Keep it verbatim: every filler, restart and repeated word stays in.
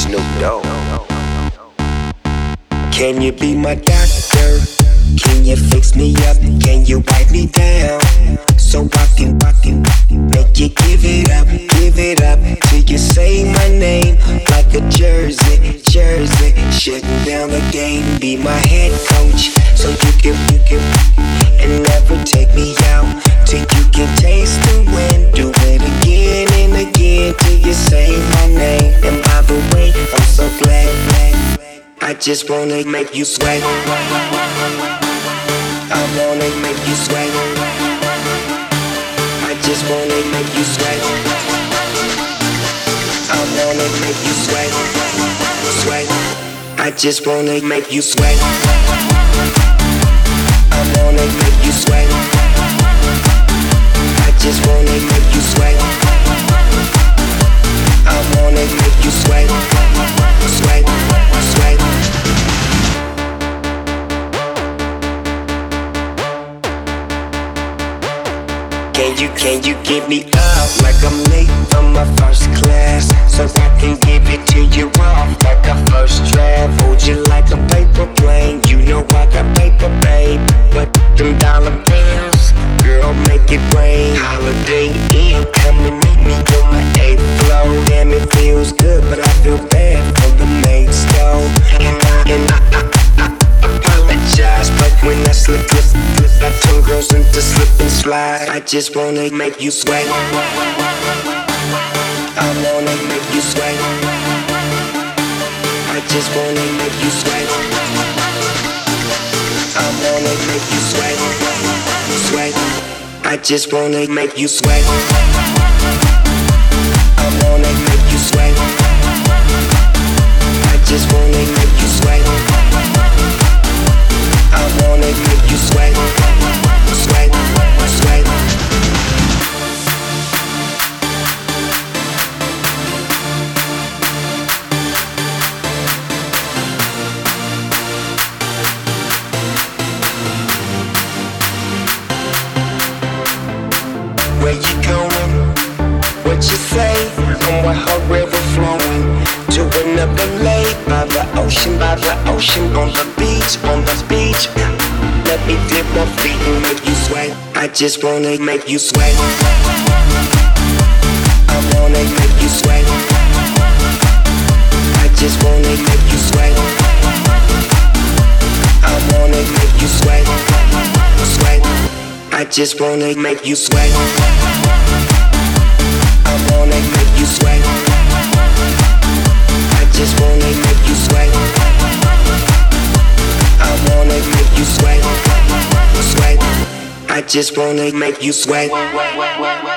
Snoop Dogg. Can you be my doctor? Can you fix me up? Can you wipe me down? So I can, I can make you give it up, give it up till you say my name like a jersey, jersey. Shutting down the game, be my head coach, so you can, you can, and never take me out till you can taste the wind. Do it again and again till you say my name. And by the way, I'm so glad, glad. I just wanna make you sweat. I wanna make you sweat. I just wanna make you sweat. I wanna make you sweat. Sweat. I just wanna make you sweat. I wanna make you sweat. I just wanna make you sweat. I wanna make you sweat. Sweat. Sweat. Can you, can you give me up like I'm late from my first class, so I can give it to you off like a first draft? Hold you like a paper plane, you know I got paper, babe. But them dollar bills, girl, make it rain. Holiday Inn, come and meet me on my eighth floor. Damn, it feels good, but I feel bad for the mates though. And I, and I, I, I, I apologize, but when I slip, slip, slip, I turn girls into slip and slide. I just wanna make you sweat. I wanna make you sweat. I just wanna make you sweat. I wanna make you sweat. Sweat. I just wanna make you sweat. I wanna make you sweat. I just wanna make you sweat. I wanna make you sweat. Sweat. Sweat. Where you going? What you say? I'm with her river flowing to another lake by the ocean, by the ocean, on the beach, on the beach. Let me dip my feet and make you sweat. I just wanna make you sweat. I wanna make you sweat. I just wanna make you sweat. I wanna make you sweat. Sweat. I just wanna make you sweat. I wanna make you sweat. I just wanna make you sweat. I wanna make you sweat. Sweat. I just wanna make you sweat.